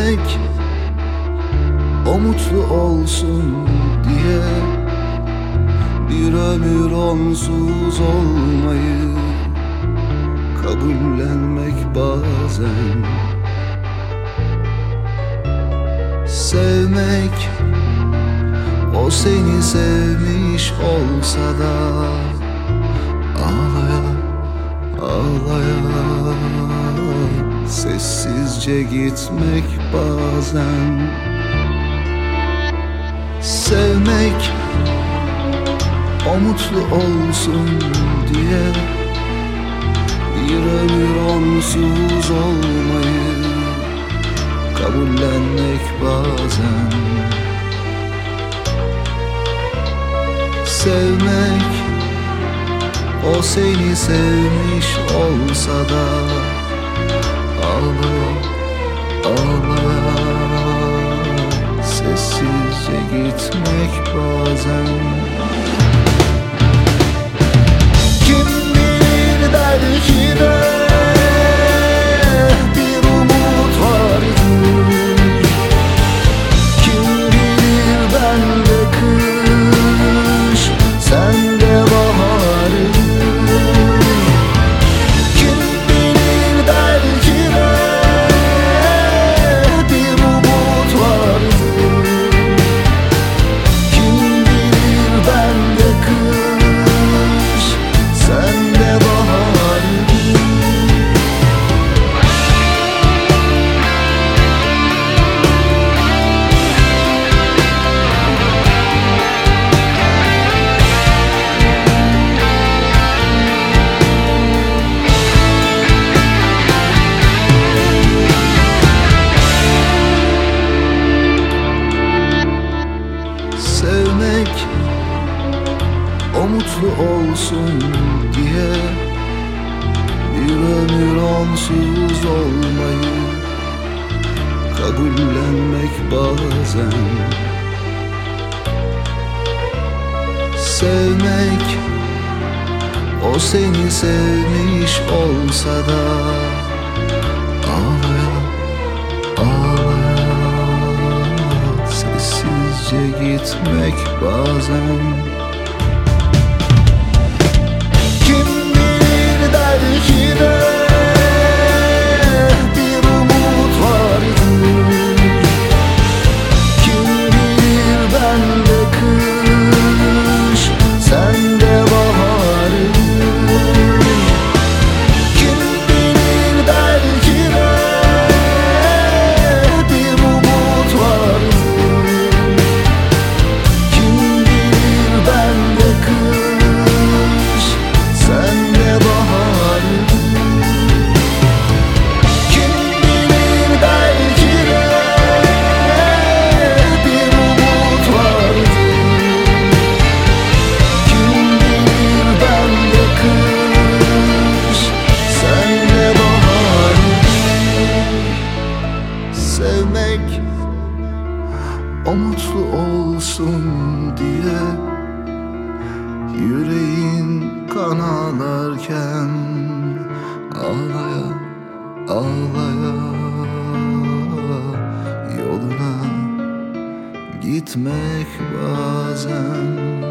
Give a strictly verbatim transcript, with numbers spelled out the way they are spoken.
Sevmek, o mutlu olsun diye bir ömür onsuz olmayı kabullenmek bazen. Sevmek, o seni sevmiş olsa da ağlaya ağlaya sessizce gitmek bazen. Sevmek, o mutlu olsun diye bir ömür onsuz olmayı kabullenmek bazen. Sevmek, o seni sevmiş olsa da ağlaya ağlaya sessizce gitmek bazen. Kim bilir belki de bir umut vardır. Kim bilir bende kış, sende bahardır. Kim bilir belki de bir umut vardır. Kim bilir bende kış, sende bahardır. Sevmek, o mutlu olsun diye bir ömür onsuz olmayı kabullenmek bazen. Sevmek, o seni sevmiş olsa da ağlaya ağlaya sessizce gitmek bazen. Kim bilir belki de bir umut vardır. Kim bilir bende kış, sende bahardır. Kim bilir belki de bir umut vardır. Kim bilir bende kış, sende bahardır. Kim bilir belki de bir umut vardır. Kim bilir bende kış, sende bahardır. Sevmek, o mutlu olsun diye yüreğin kan ağlarken ağlaya ağlaya yoluna gitmek bazen.